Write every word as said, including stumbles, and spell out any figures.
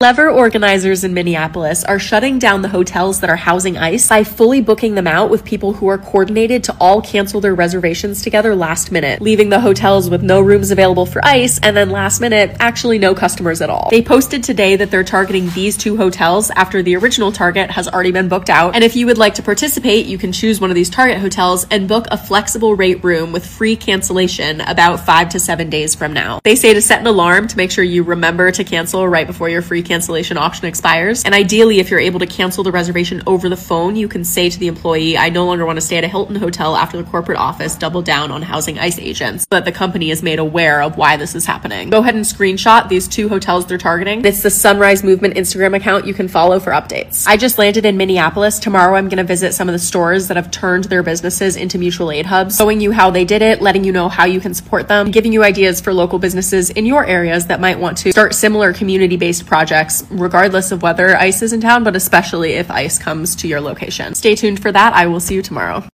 Lever organizers in Minneapolis are shutting down the hotels that are housing ICE by fully booking them out with people who are coordinated to all cancel their reservations together last minute, leaving the hotels with no rooms available for ICE and then last minute, actually no customers at all. They posted today that they're targeting these two hotels after the original target has already been booked out. And if you would like to participate, you can choose one of these target hotels and book a flexible rate room with free cancellation about five to seven days from now. They say to set an alarm to make sure you remember to cancel right before your free cancellation option expires. And ideally, if you're able to cancel the reservation over the phone, you can say to the employee, I no longer want to stay at a Hilton hotel after the corporate office doubled down on housing ICE agents, so that the company is made aware of why this is happening. Go ahead and screenshot these two hotels they're targeting. It's the Sunrise Movement Instagram account you can follow for updates. I just landed in Minneapolis. Tomorrow I'm going to visit some of the stores that have turned their businesses into mutual aid hubs, showing you how they did it, letting you know how you can support them, giving you ideas for local businesses in your areas that might want to start similar community-based projects, regardless of whether ICE is in town, but especially if ICE comes to your location. Stay tuned for that. I will see you tomorrow.